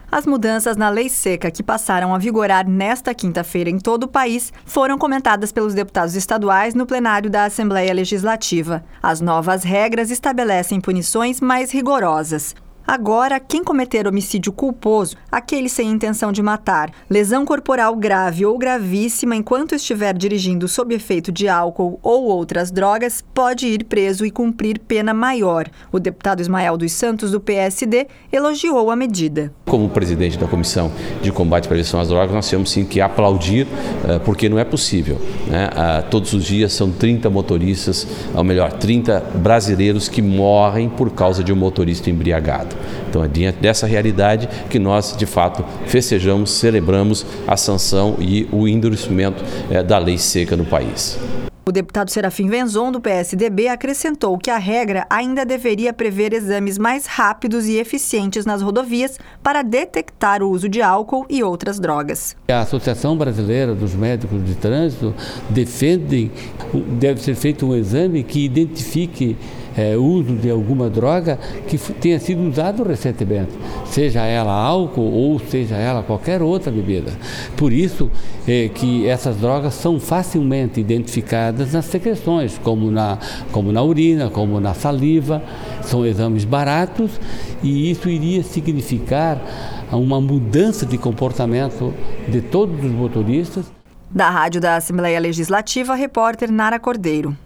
As mudanças na lei seca que passaram a vigorar nesta quinta-feira em todo o país foram comentadas pelos deputados estaduais no plenário da Assembleia Legislativa. As novas regras estabelecem punições mais rigorosas. Agora, quem cometer homicídio culposo, aquele sem intenção de matar, lesão corporal grave ou gravíssima enquanto estiver dirigindo sob efeito de álcool ou outras drogas, pode ir preso e cumprir pena maior. O deputado Ismael dos Santos, do PSD, elogiou a medida. Como presidente da Comissão de Combate e Prevenção às Drogas, nós temos sim que aplaudir, porque não é possível, né? Todos os dias são 30 motoristas, ou melhor, 30 brasileiros que morrem por causa de um motorista embriagado. Então é diante dessa realidade que nós, de fato, festejamos, celebramos a sanção e o endurecimento da lei seca no país. O deputado Serafim Venzon, do PSDB, acrescentou que a regra ainda deveria prever exames mais rápidos e eficientes nas rodovias para detectar o uso de álcool e outras drogas. A Associação Brasileira dos Médicos de Trânsito defende que deve ser feito um exame que identifique o uso de alguma droga que tenha sido usado recentemente, seja ela álcool ou seja ela qualquer outra bebida. Por isso que essas drogas são facilmente identificadas nas secreções, como na urina, como na saliva. São exames baratos e isso iria significar uma mudança de comportamento de todos os motoristas. Da Rádio da Assembleia Legislativa, repórter Nara Cordeiro.